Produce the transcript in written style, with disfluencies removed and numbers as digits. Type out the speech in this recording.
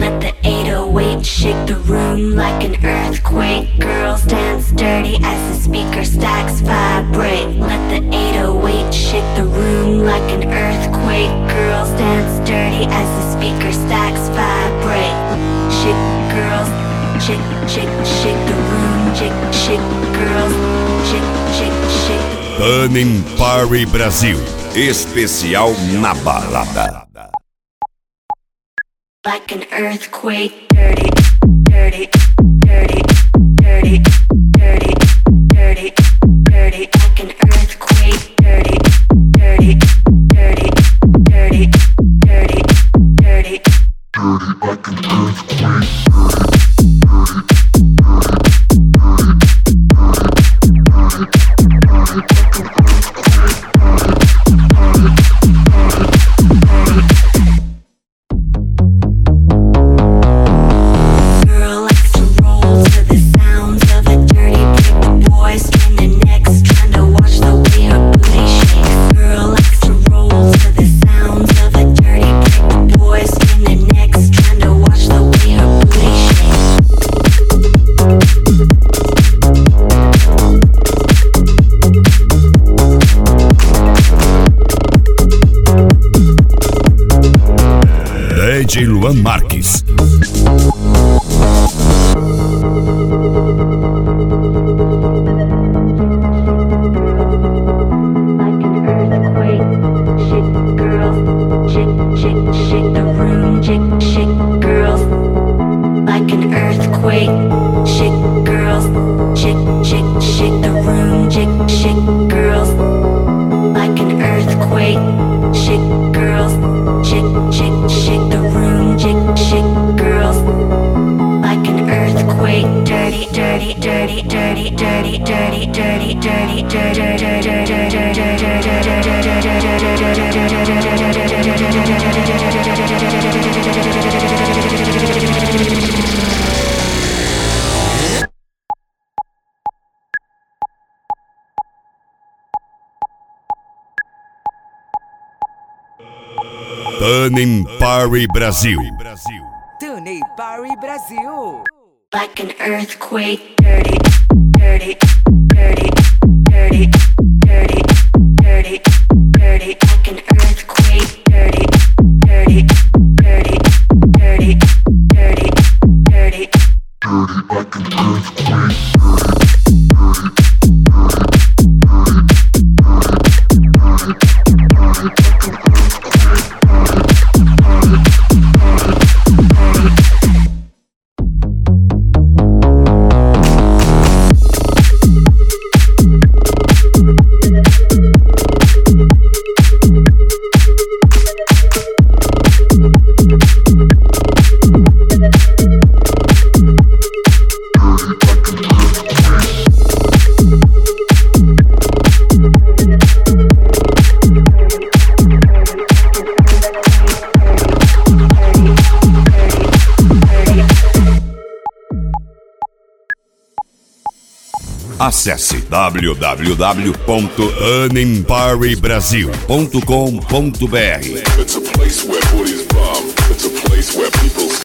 Let the 808 shake the room like an earthquake. Girls dance dirty as the speaker stacks vibrate. Let the 808 shake the room like an earthquake. Girls dance dirty as the speaker stacks vibrate. Shake, girls, shake, shake, shake the room. Shake, shake, girls, shake, shake, shake. Burning Party Brasil. Especial na balada. Like an earthquake, dirty, dirty, dirty, dirty, dirty, dirty, dirty. Like an earthquake, dirty, dirty, dirty, dirty, dirty, dirty. Dirty like an earthquake, DJ Luan Marques. Burning Party Brasil. Burning Party Brasil. Like an earthquake, dirty, dirty, dirty, dirty, dirty, dirty, dirty. Like an earthquake, dirty, dirty, dirty, dirty, dirty, dirty. Dirty like an earthquake. Acesse www.burningpartybrasil.com.br.